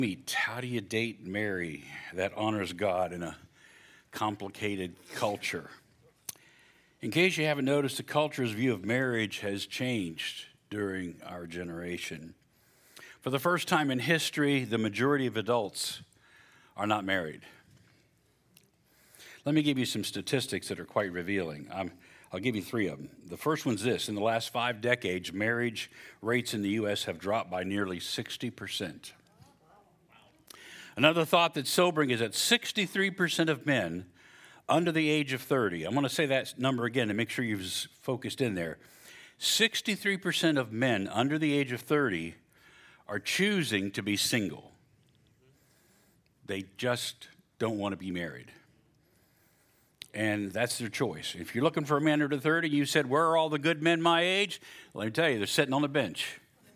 How do you date and marry that honors God in a complicated culture? In case you haven't noticed, the culture's view of marriage has changed during our generation. For the first time in history, the majority of adults are not married. Let me give you some statistics that are quite revealing. I'll give you three of them. The first one's this. In the last 5 decades, marriage rates in the U.S. have dropped by nearly 60%. Another thought that's sobering is that 63% of men under the age of 30, I'm going to say that number again to make sure you've focused in there. 63% of men under the age of 30 are choosing to be single. They just don't want to be married. And that's their choice. If you're looking for a man under 30, you said, where are all the good men my age? Let me tell you, they're sitting on the bench.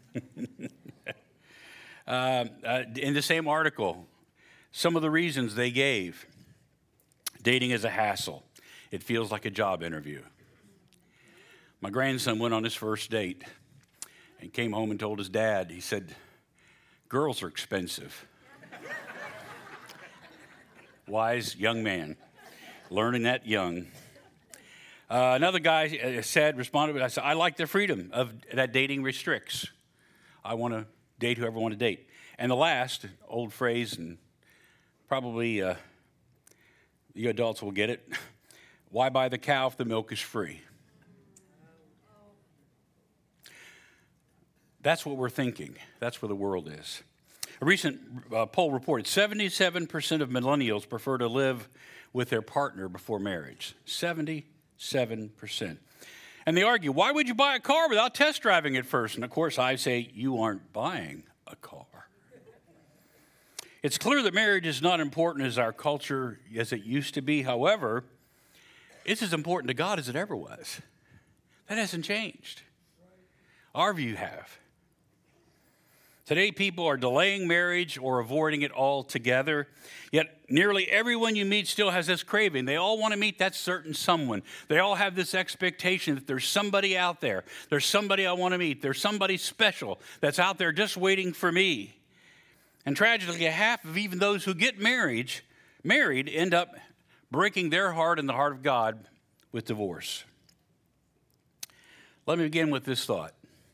In the same article, some of the reasons they gave. Dating is a hassle. It feels like a job interview. My grandson went on his first date and came home and told his dad, he said, girls are expensive. Wise young man, learning that young. Another guy responded, I said, I like the freedom of that dating restricts. I want to date whoever I want to date. And the last, old phrase, and probably you adults will get it, why buy the cow if the milk is free? That's what we're thinking. That's where the world is. A recent poll reported 77% of millennials prefer to live with their partner before marriage. 77%. And they argue, why would you buy a car without test driving it first? And of course, I say, you aren't buying a car. It's clear that marriage is not important as our culture as it used to be. However, it's as important to God as it ever was. That hasn't changed. Our view have. Today, people are delaying marriage or avoiding it altogether. Yet, nearly everyone you meet still has this craving. They all want to meet that certain someone. They all have this expectation that there's somebody out there. There's somebody I want to meet. There's somebody special that's out there just waiting for me. And tragically, half of even those who get married end up breaking their heart and the heart of God with divorce. Let me begin with this thought.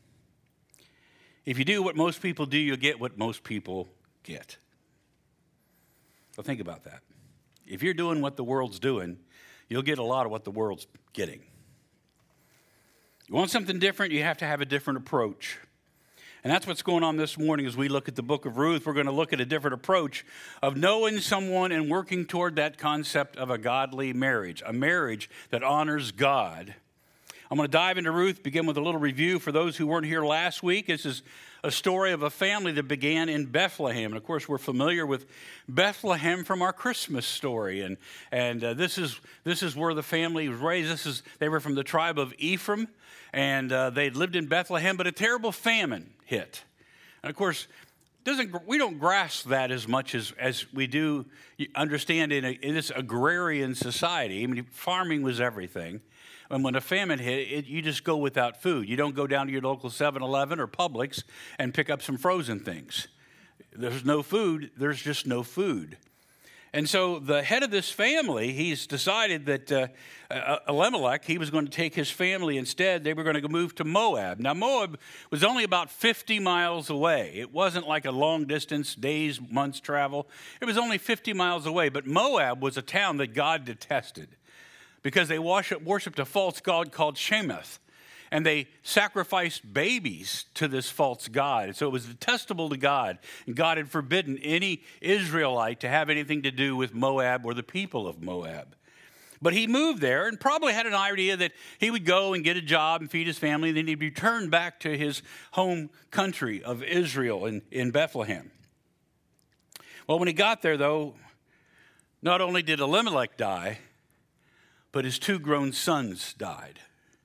If you do what most people do, you'll get what most people get. So think about that. If you're doing what the world's doing, you'll get a lot of what the world's getting. You want something different, you have to have a different approach. And that's what's going on this morning as we look at the book of Ruth. We're going to look at a different approach of knowing someone and working toward that concept of a godly marriage, a marriage that honors God. I'm going to dive into Ruth, begin with a little review for those who weren't here last week. This is a story of a family that began in Bethlehem. And, of course, we're familiar with Bethlehem from our Christmas story. And this is where the family was raised. They were from the tribe of Ephraim, and they lived in Bethlehem, but a terrible famine hit. And, of course, we don't grasp that as much as we do understand in this agrarian society. I mean, farming was everything. And when a famine hit, you just go without food. You don't go down to your local 7-Eleven or Publix and pick up some frozen things. There's no food. There's just no food. And so the head of this family, he's decided that Elimelech, he was going to take his family instead. They were going to move to Moab. Now, Moab was only about 50 miles away. It wasn't like a long distance, days, months travel. It was only 50 miles away. But Moab was a town that God detested, because they worshipped a false god called Shemeth, and they sacrificed babies to this false god. And so it was detestable to God, and God had forbidden any Israelite to have anything to do with Moab or the people of Moab. But he moved there and probably had an idea that he would go and get a job and feed his family, and then he'd return back to his home country of Israel in Bethlehem. Well, when he got there, though, not only did Elimelech die, but his 2 grown sons died.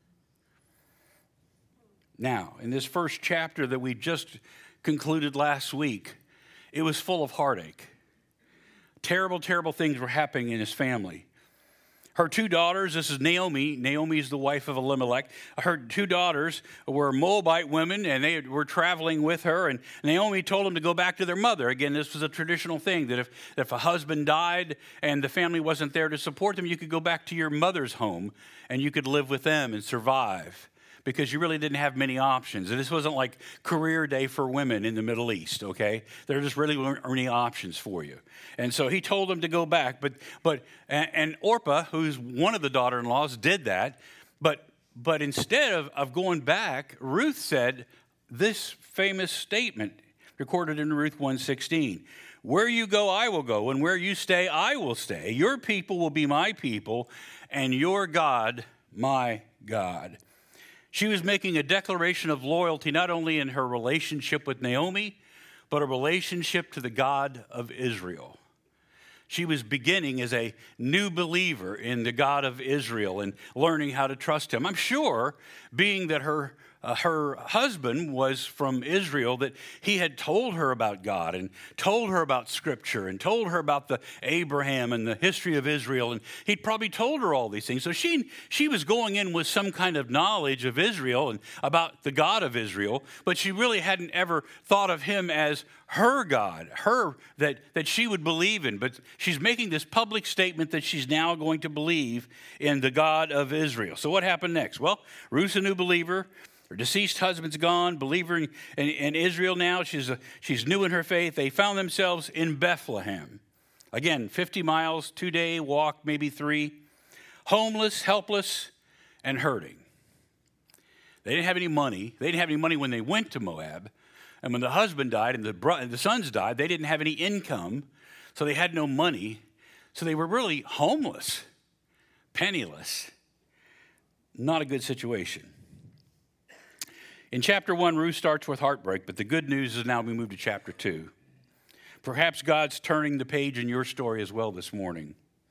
Now, in this first chapter that we just concluded last week, it was full of heartache. Terrible, terrible things were happening in his family. Her two daughters, this is Naomi. Naomi is the wife of Elimelech. Her two daughters were Moabite women, and they were traveling with her. And Naomi told them to go back to their mother. Again, this was a traditional thing, that if a husband died and the family wasn't there to support them, you could go back to your mother's home, and you could live with them and survive, because you really didn't have many options. And this wasn't like career day for women in the Middle East, okay? There just really weren't any options for you. And so he told them to go back. And Orpah, who's one of the daughter-in-laws, did that. But instead of going back, Ruth said this famous statement recorded in Ruth 1:16. Where you go, I will go, and where you stay, I will stay. Your people will be my people, and your God, my God. She was making a declaration of loyalty not only in her relationship with Naomi, but a relationship to the God of Israel. She was beginning as a new believer in the God of Israel and learning how to trust him. I'm sure, being that her husband was from Israel, that he had told her about God and told her about Scripture and told her about the Abraham and the history of Israel. And he'd probably told her all these things. So she was going in with some kind of knowledge of Israel and about the God of Israel, but she really hadn't ever thought of him as her God, that she would believe in. But she's making this public statement that she's now going to believe in the God of Israel. So what happened next? Well, Ruth's a new believer. Her deceased husband's gone, believer in Israel now. She's new in her faith. They found themselves in Bethlehem. Again, 50 miles, 2-day walk, maybe 3. Homeless, helpless, and hurting. They didn't have any money. They didn't have any money when they went to Moab. And when the husband died and the sons died, they didn't have any income, so they had no money. So they were really homeless, penniless. Not a good situation. In chapter 1, Ruth starts with heartbreak, but the good news is now we move to chapter 2. Perhaps God's turning the page in your story as well this morning.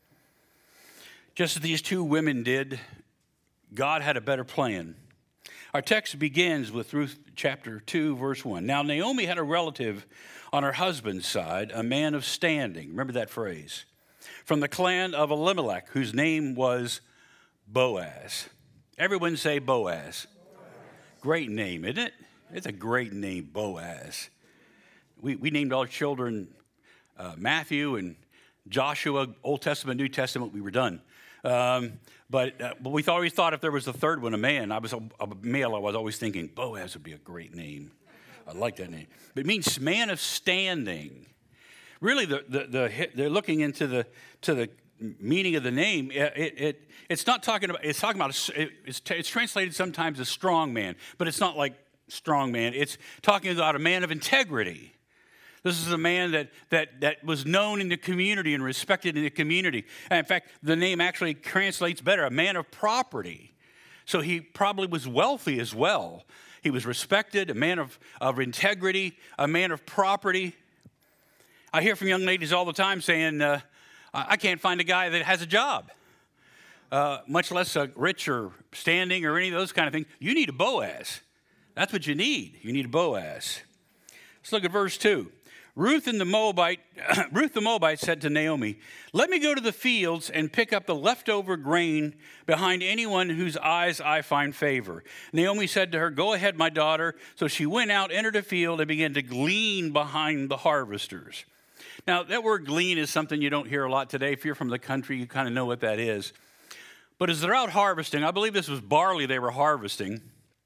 Just as these two women did, God had a better plan. Our text begins with Ruth chapter 2, verse 1. Now Naomi had a relative on her husband's side, a man of standing. Remember that phrase. From the clan of Elimelech, whose name was Boaz. Everyone say Boaz. Great name, isn't it? It's a great name, Boaz. We named our children Matthew and Joshua, Old Testament, New Testament. We were done. But we always thought if there was a third one, a man, I was a male, I was always thinking Boaz would be a great name. I like that name. But it means man of standing. Really, they're looking into the meaning of the name. It's not talking about. It's talking about. It's translated sometimes as strong man, but it's not like strong man. It's talking about a man of integrity. This is a man that was known in the community and respected in the community. And in fact, the name actually translates better, a man of property. So he probably was wealthy as well. He was respected, a man of integrity, a man of property. I hear from young ladies all the time saying, I can't find a guy that has a job, much less a rich or standing or any of those kind of things. You need a Boaz. That's what you need. You need a Boaz. Let's look at verse 2. Ruth the Moabite said to Naomi, let me go to the fields and pick up the leftover grain behind anyone whose eyes I find favor. Naomi said to her, go ahead, my daughter. So she went out, entered a field, and began to glean behind the harvesters. Now, that word glean is something you don't hear a lot today. If you're from the country, you kind of know what that is. But as they're out harvesting, I believe this was barley they were harvesting.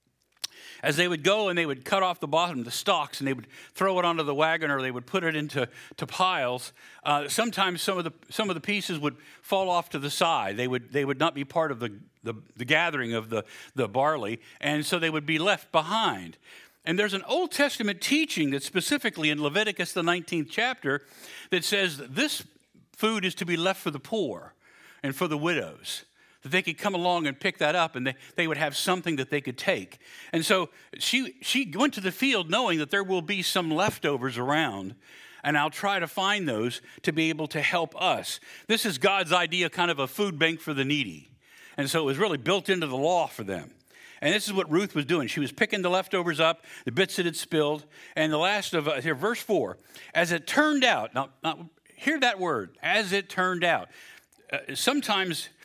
As they would go and they would cut off the bottom, the stalks, and they would throw it onto the wagon, or they would put it into piles. Sometimes some of the pieces would fall off to the side. They would not be part of the gathering of the barley, and so they would be left behind. And there's an Old Testament teaching that specifically in Leviticus, the 19th chapter, that says that this food is to be left for the poor and for the widows, that they could come along and pick that up, and they would have something that they could take. And so she went to the field knowing that there will be some leftovers around, and I'll try to find those to be able to help us. This is God's idea, kind of a food bank for the needy. And so it was really built into the law for them. And this is what Ruth was doing. She was picking the leftovers up, the bits that had spilled. And the last of, here, verse 4, as it turned out, now hear that word, as it turned out. Sometimes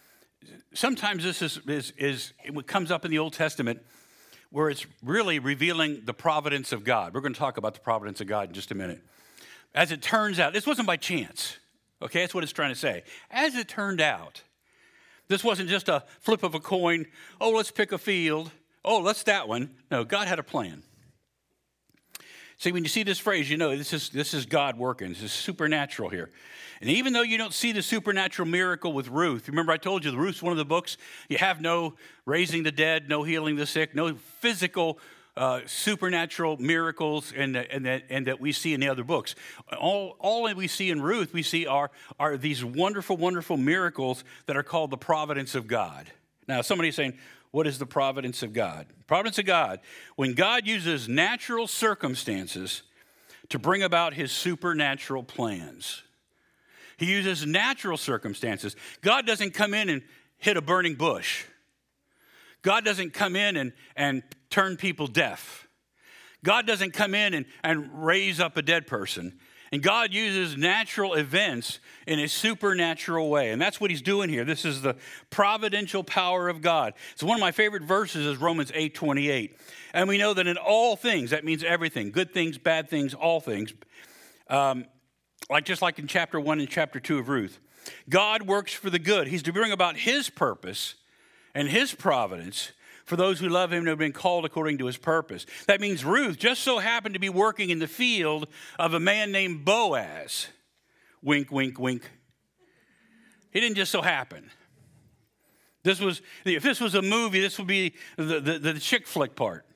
sometimes this it comes up in the Old Testament where it's really revealing the providence of God. We're going to talk about the providence of God in just a minute. As it turns out, this wasn't by chance. Okay, that's what it's trying to say. As it turned out, this wasn't just a flip of a coin. Oh, let's pick a field. Oh, let's that one. No, God had a plan. See, when you see this phrase, you know this is God working. This is supernatural here. And even though you don't see the supernatural miracle with Ruth, remember I told you Ruth's one of the books, you have no raising the dead, no healing the sick, no physical supernatural miracles and that we see in the other books. All that we see in Ruth, we see are these wonderful, wonderful miracles that are called the providence of God. Now, somebody's saying, what is the providence of God? Providence of God, when God uses natural circumstances to bring about his supernatural plans. He uses natural circumstances. God doesn't come in and hit a burning bush. God doesn't come in and turn people deaf. God doesn't come in and raise up a dead person. And God uses natural events in a supernatural way. And that's what he's doing here. This is the providential power of God. So one of my favorite verses is Romans 8:28. And we know that in all things, that means everything, good things, bad things, all things, just like in chapter 1 and chapter 2 of Ruth, God works for the good. He's to bring about his purpose and his providence for those who love him and have been called according to his purpose. That means Ruth just so happened to be working in the field of a man named Boaz. Wink, wink, wink. He didn't just so happen. If this was a movie, this would be the chick flick part.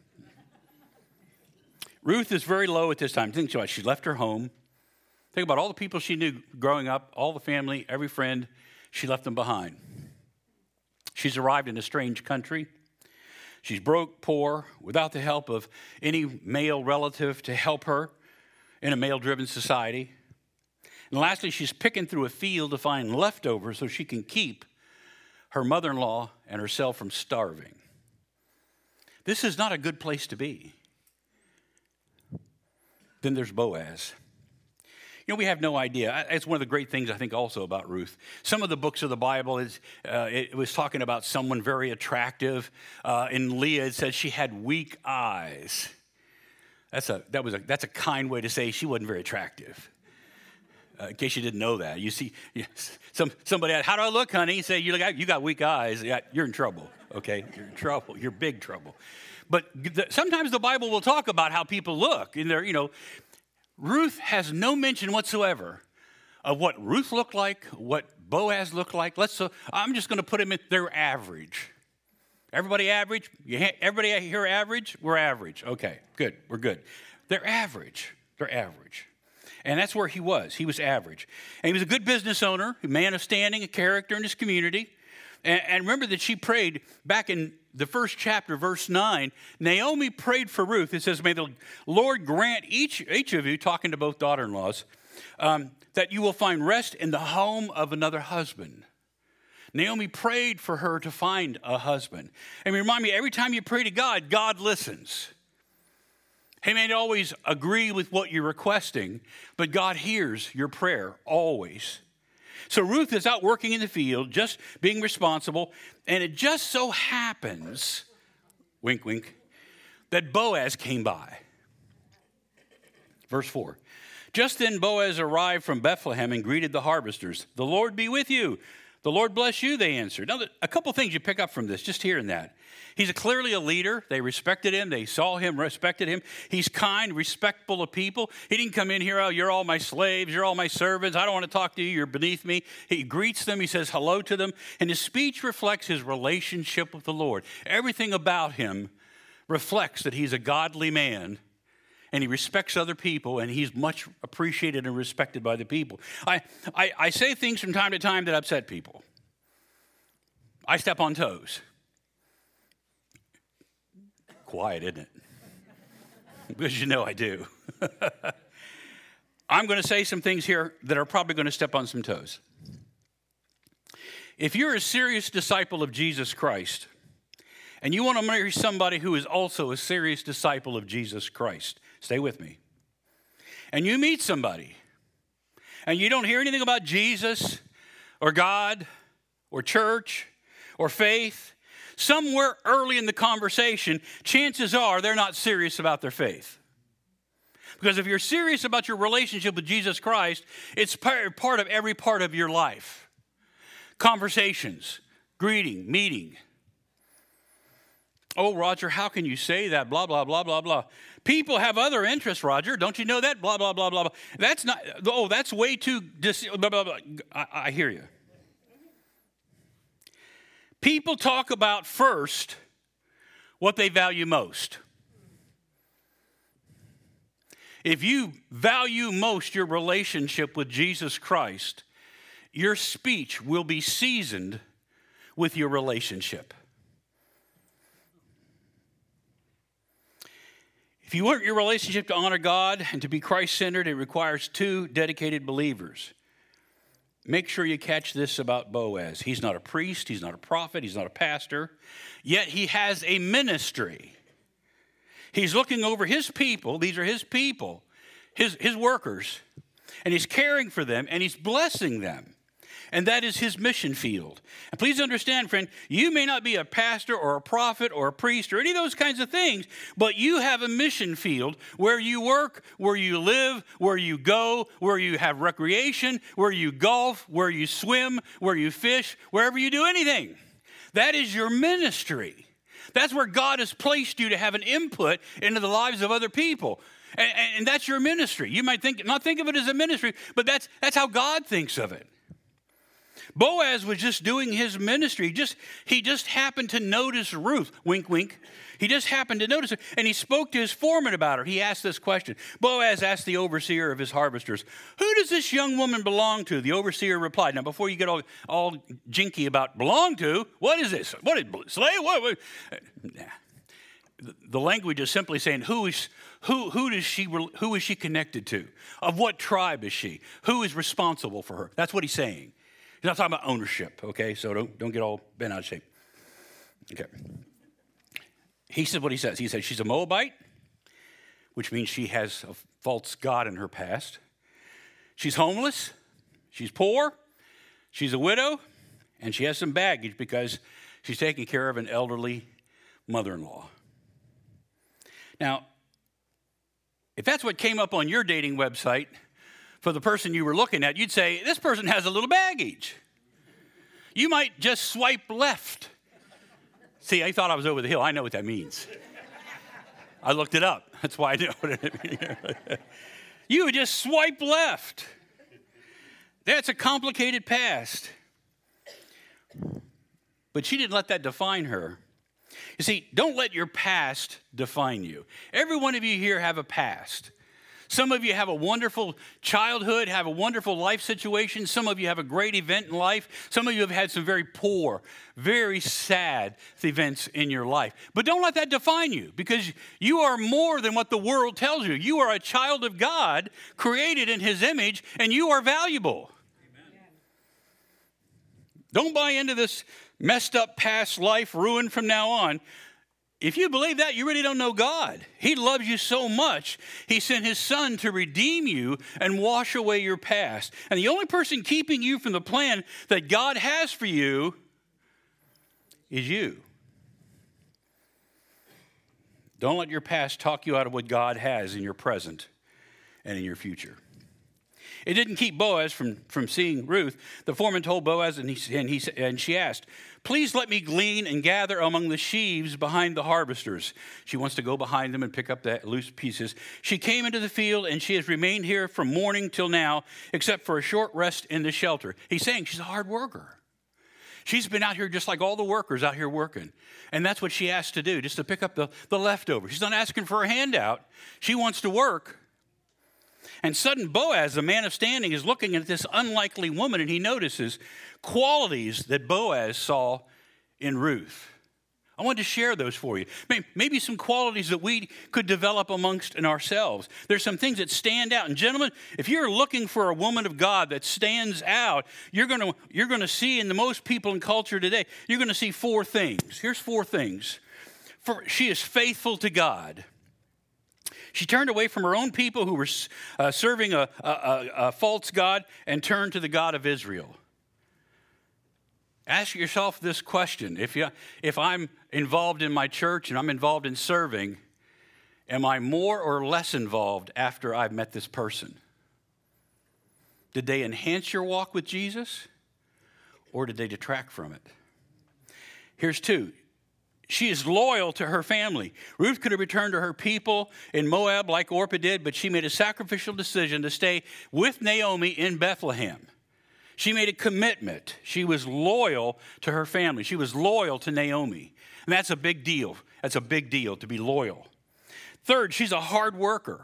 Ruth is very low at this time. Think about it. She left her home. Think about all the people she knew growing up, all the family, every friend. She left them behind. She's arrived in a strange country. She's broke, poor, without the help of any male relative to help her in a male-driven society. And lastly, she's picking through a field to find leftovers so she can keep her mother-in-law and herself from starving. This is not a good place to be. Then there's Boaz. You know, we have no idea. It's one of the great things, I think, also about Ruth. Some of the books of the Bible, it was talking about someone very attractive. In Leah, it says she had weak eyes. That's a kind way to say she wasn't very attractive. In case you didn't know that. You see, somebody, how do I look, honey? You say, you got weak eyes. Yeah, you're in trouble, okay? You're in trouble. You're big trouble. But sometimes the Bible will talk about how people look. And Ruth has no mention whatsoever of what Ruth looked like, what Boaz looked like. I'm just going to put them in, they're average. Everybody average? Everybody here average? We're average. Okay, good. We're good. They're average. They're average. And that's where he was. He was average. And he was a good business owner, a man of standing, a character in his community. And remember that she prayed back in the first chapter, verse 9. Naomi prayed for Ruth. It says, may the Lord grant each of you, talking to both daughter-in-laws, that you will find rest in the home of another husband. Naomi prayed for her to find a husband. And remind me, every time you pray to God, God listens. He may not always agree with what you're requesting, but God hears your prayer always. So Ruth is out working in the field, just being responsible, and it just so happens, wink, wink, that Boaz came by. Verse 4. Just then Boaz arrived from Bethlehem and greeted the harvesters. The Lord be with you. The Lord bless you, they answered. Now, a couple things you pick up from this, just hearing that. He's clearly a leader. They respected him. They saw him, respected him. He's kind, respectful of people. He didn't come in here, oh, you're all my slaves. You're all my servants. I don't want to talk to you. You're beneath me. He greets them. He says hello to them. And his speech reflects his relationship with the Lord. Everything about him reflects that he's a godly man. And he respects other people, and he's much appreciated and respected by the people. I say things from time to time that upset people. I step on toes. Quiet, isn't it? Because you know I do. I'm going to say some things here that are probably going to step on some toes. If you're a serious disciple of Jesus Christ, and you want to marry somebody who is also a serious disciple of Jesus Christ, stay with me. And you meet somebody, and you don't hear anything about Jesus or God or church, or faith, somewhere early in the conversation, chances are they're not serious about their faith. Because if you're serious about your relationship with Jesus Christ, it's part of every part of your life. Conversations, greeting, meeting. Oh, Roger, how can you say that? Blah, blah, blah, blah, blah. People have other interests, Roger. Don't you know that? Blah, blah, blah, blah, blah. That's not, that's way too, blah, blah, blah. I hear you. People talk about first what they value most. If you value most your relationship with Jesus Christ, your speech will be seasoned with your relationship. If you want your relationship to honor God and to be Christ-centered, it requires two dedicated believers. Make sure you catch this about Boaz. He's not a priest, he's not a prophet, he's not a pastor, yet he has a ministry. He's looking over his people. These are his people, his workers, and he's caring for them, and he's blessing them. And that is his mission field. And please understand, friend, you may not be a pastor or a prophet or a priest or any of those kinds of things, but you have a mission field where you work, where you live, where you go, where you have recreation, where you golf, where you swim, where you fish, wherever you do anything. That is your ministry. That's where God has placed you to have an input into the lives of other people. And that's your ministry. You might not think of it as a ministry, but that's how God thinks of it. Boaz was just doing his ministry. He just happened to notice Ruth. Wink, wink. He just happened to notice her, and he spoke to his foreman about her. He asked this question. Boaz asked the overseer of his harvesters, "Who does this young woman belong to?" The overseer replied, now before you get all jinky about belong to, what is this? What is slave? What? The language is simply saying who is she connected to? Of what tribe is she? Who is responsible for her? That's what he's saying. He's not talking about ownership, okay? So don't get all bent out of shape. Okay. He said what he says. He said she's a Moabite, which means she has a false god in her past. She's homeless. She's poor. She's a widow. And she has some baggage because she's taking care of an elderly mother-in-law. Now, if that's what came up on your dating website for the person you were looking at, you'd say, this person has a little baggage. You might just swipe left. See, I thought I was over the hill. I know what that means. I looked it up. That's why I know what it means. You would just swipe left. That's a complicated past. But she didn't let that define her. You see, don't let your past define you. Every one of you here have a past. Some of you have a wonderful childhood, have a wonderful life situation. Some of you have a great event in life. Some of you have had some very poor, very sad events in your life. But don't let that define you, because you are more than what the world tells you. You are a child of God, created in his image, and you are valuable. Amen. Don't buy into this messed up past life, ruined from now on. If you believe that, you really don't know God. He loves you so much, he sent his son to redeem you and wash away your past. And the only person keeping you from the plan that God has for you is you. Don't let your past talk you out of what God has in your present and in your future. It didn't keep Boaz from seeing Ruth. The foreman told Boaz, and she asked, "Please let me glean and gather among the sheaves behind the harvesters." She wants to go behind them and pick up the loose pieces. "She came into the field, and she has remained here from morning till now, except for a short rest in the shelter." He's saying she's a hard worker. She's been out here just like all the workers out here working. And that's what she asked to do, just to pick up the leftovers. She's not asking for a handout. She wants to work. And sudden Boaz, a man of standing, is looking at this unlikely woman, and he notices qualities that Boaz saw in Ruth. I wanted to share those for you. Maybe some qualities that we could develop amongst in ourselves. There's some things that stand out. And gentlemen, if you're looking for a woman of God that stands out, you're going to see in the most people in culture today, you're going to see four things. Here's four things. She is faithful to God. She turned away from her own people who were serving a false god and turned to the God of Israel. Ask yourself this question. If I'm involved in my church and I'm involved in serving, am I more or less involved after I've met this person? Did they enhance your walk with Jesus, or did they detract from it? Here's two. She is loyal to her family. Ruth could have returned to her people in Moab like Orpah did, but she made a sacrificial decision to stay with Naomi in Bethlehem. She made a commitment. She was loyal to her family. She was loyal to Naomi. And that's a big deal. That's a big deal to be loyal. Third, she's a hard worker.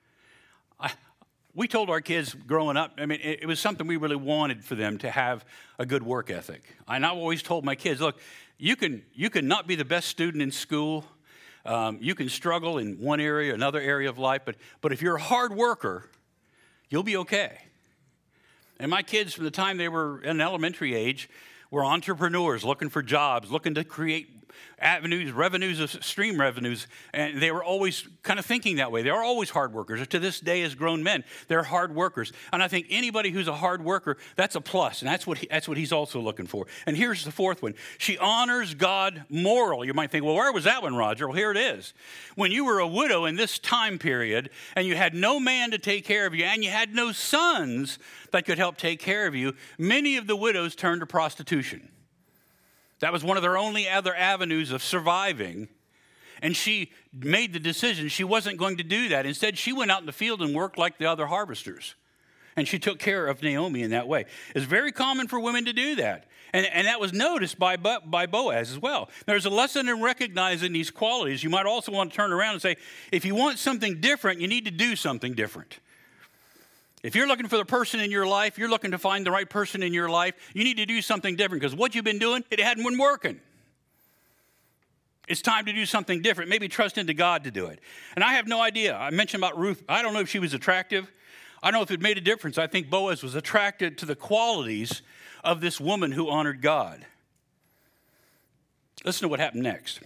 We told our kids growing up, it was something we really wanted for them to have a good work ethic. And I've always told my kids, look, you can not be the best student in school. You can struggle in one area, another area of life, but if you're a hard worker, you'll be okay. And my kids, from the time they were in elementary age, were entrepreneurs looking for jobs, looking to create stream revenues, and they were always kind of thinking that way. They are always hard workers. To this day, as grown men, they're hard workers. And I think anybody who's a hard worker, that's a plus, and that's what he's also looking for. And here's the fourth one. She honors God morally. You might think, well, where was that one, Roger? Well, here it is. When you were a widow in this time period, and you had no man to take care of you, and you had no sons that could help take care of you, many of the widows turned to prostitution. That was one of their only other avenues of surviving. And she made the decision she wasn't going to do that. Instead, she went out in the field and worked like the other harvesters. And she took care of Naomi in that way. It's very common for women to do that. And that was noticed by Boaz as well. There's a lesson in recognizing these qualities. You might also want to turn around and say, if you want something different, you need to do something different. If you're looking for the person in your life, you're looking to find the right person in your life, you need to do something different because what you've been doing, it hadn't been working. It's time to do something different. Maybe trust into God to do it. And I have no idea. I mentioned about Ruth. I don't know if she was attractive. I don't know if it made a difference. I think Boaz was attracted to the qualities of this woman who honored God. Listen to what happened next.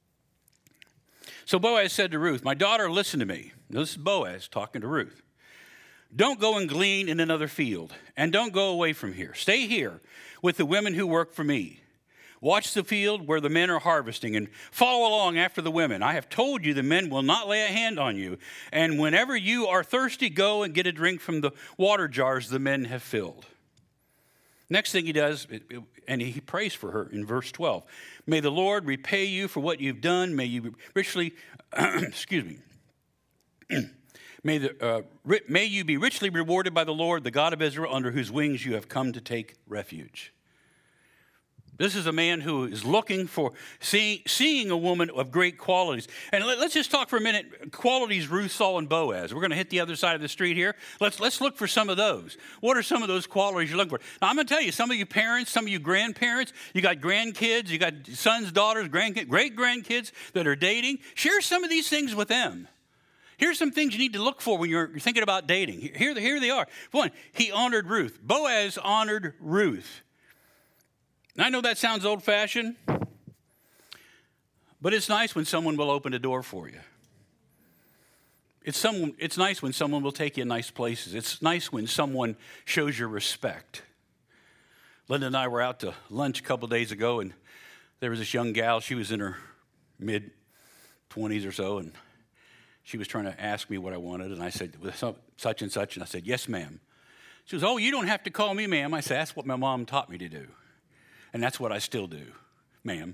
So Boaz said to Ruth, "My daughter, listen to me." Now, this is Boaz talking to Ruth. "Don't go and glean in another field, and don't go away from here. Stay here with the women who work for me. Watch the field where the men are harvesting, and follow along after the women. I have told you the men will not lay a hand on you. And whenever you are thirsty, go and get a drink from the water jars the men have filled." Next thing he does, and he prays for her in verse 12. "May the Lord repay you for what you've done. May you richly, May you be richly rewarded by the Lord, the God of Israel, under whose wings you have come to take refuge." This is a man who is looking for seeing a woman of great qualities. And let's just talk for a minute, qualities Ruth saw in Boaz. We're going to hit the other side of the street here. Let's look for some of those. What are some of those qualities you're looking for? Now, I'm going to tell you, some of you parents, some of you grandparents, you got grandkids, you got sons, daughters, grandkids, great-grandkids that are dating. Share some of these things with them. Here's some things you need to look for when you're thinking about dating. Here they are. One, he honored Ruth. Boaz honored Ruth. I know that sounds old-fashioned, but it's nice when someone will open a door for you. It's nice when someone will take you in nice places. It's nice when someone shows you respect. Linda and I were out to lunch a couple days ago, and there was this young gal. She was in her mid-20s or so, and she was trying to ask me what I wanted, and I said, such and such, and I said, "Yes, ma'am." She goes, "Oh, you don't have to call me ma'am." I said, "That's what my mom taught me to do. And that's what I still do, ma'am."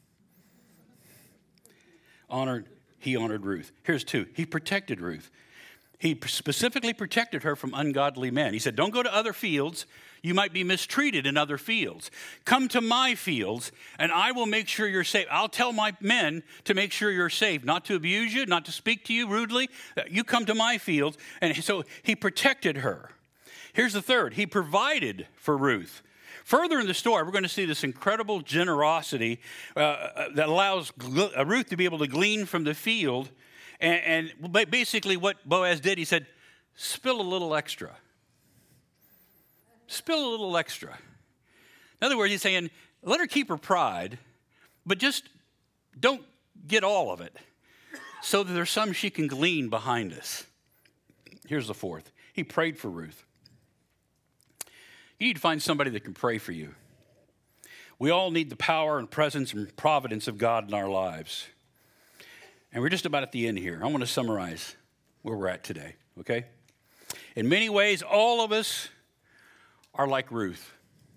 He honored Ruth. Here's two. He protected Ruth. He specifically protected her from ungodly men. He said, "Don't go to other fields. You might be mistreated in other fields. Come to my fields, and I will make sure you're safe. I'll tell my men to make sure you're safe, not to abuse you, not to speak to you rudely. You come to my fields." And so he protected her. Here's the third. He provided for Ruth. Further in the story, we're going to see this incredible generosity that allows Ruth to be able to glean from the field. And basically what Boaz did, he said, "Spill a little extra. Spill a little extra." In other words, he's saying, let her keep her pride, but just don't get all of it so that there's some she can glean behind us. Here's the fourth. He prayed for Ruth. You need to find somebody that can pray for you. We all need the power and presence and providence of God in our lives. And we're just about at the end here. I want to summarize where we're at today, okay? In many ways, all of us are like Ruth.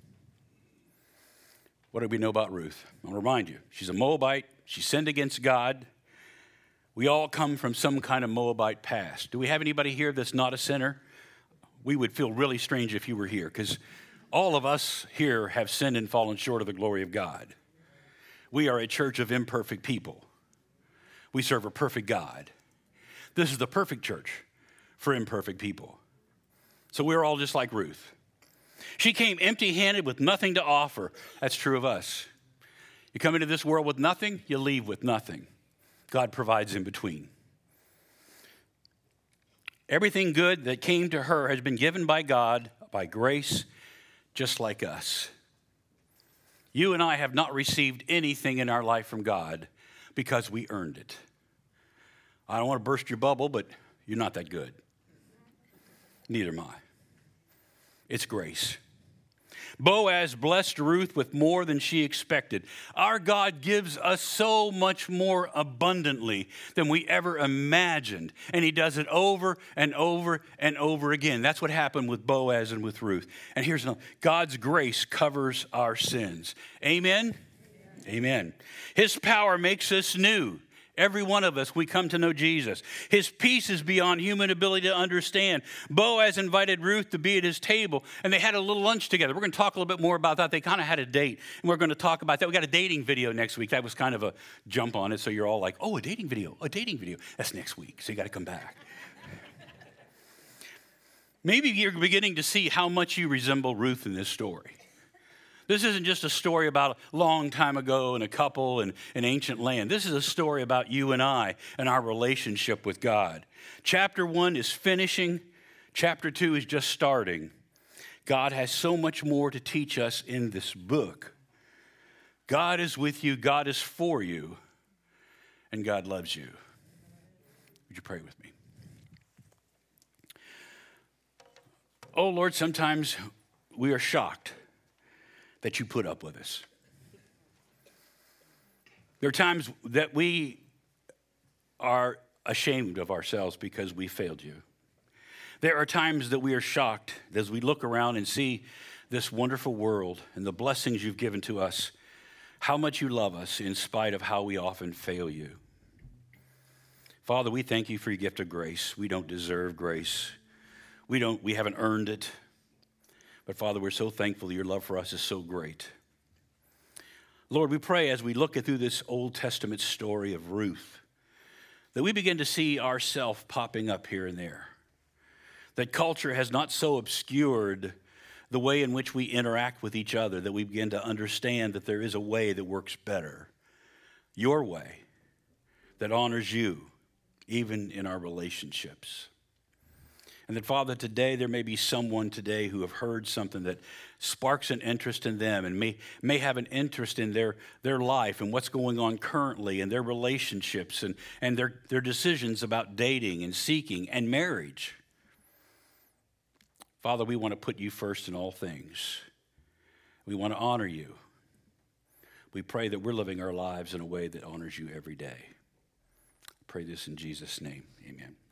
What do we know about Ruth? I'll remind you. She's a Moabite. She sinned against God. We all come from some kind of Moabite past. Do we have anybody here that's not a sinner? We would feel really strange if you were here, because all of us here have sinned and fallen short of the glory of God. We are a church of imperfect people. We serve a perfect God. This is the perfect church for imperfect people. So we're all just like Ruth. She came empty-handed with nothing to offer. That's true of us. You come into this world with nothing, you leave with nothing. God provides in between. Everything good that came to her has been given by God, by grace, just like us. You and I have not received anything in our life from God because we earned it. I don't want to burst your bubble, but you're not that good. Neither am I. It's grace. Boaz blessed Ruth with more than she expected. Our God gives us so much more abundantly than we ever imagined. And he does it over and over and over again. That's what happened with Boaz and with Ruth. And here's another. God's grace covers our sins. Amen? Amen. His power makes us new. Every one of us, we come to know Jesus. His peace is beyond human ability to understand. Boaz invited Ruth to be at his table, and they had a little lunch together. We're going to talk a little bit more about that. They kind of had a date, and we're going to talk about that. We got a dating video next week. That was kind of a jump on it, so you're all like, oh, a dating video. That's next week, so you got to come back. Maybe you're beginning to see how much you resemble Ruth in this story. This isn't just a story about a long time ago and a couple in an ancient land. This is a story about you and I and our relationship with God. Chapter 1 is finishing. Chapter 2 is just starting. God has so much more to teach us in this book. God is with you. God is for you. And God loves you. Would you pray with me? Oh, Lord, sometimes we are shocked that you put up with us. There are times that we are ashamed of ourselves because we failed you. There are times that we are shocked as we look around and see this wonderful world and the blessings you've given to us, how much you love us in spite of how we often fail you. Father, we thank you for your gift of grace. We don't deserve grace. We haven't earned it. But Father, we're so thankful that your love for us is so great. Lord, we pray as we look through this Old Testament story of Ruth, that we begin to see ourselves popping up here and there. That culture has not so obscured the way in which we interact with each other that we begin to understand that there is a way that works better. Your way that honors you, even in our relationships. And that, Father, today there may be someone today who have heard something that sparks an interest in them and may have an interest in their life and what's going on currently and their relationships and their decisions about dating and seeking and marriage. Father, we want to put you first in all things. We want to honor you. We pray that we're living our lives in a way that honors you every day. I pray this in Jesus' name. Amen.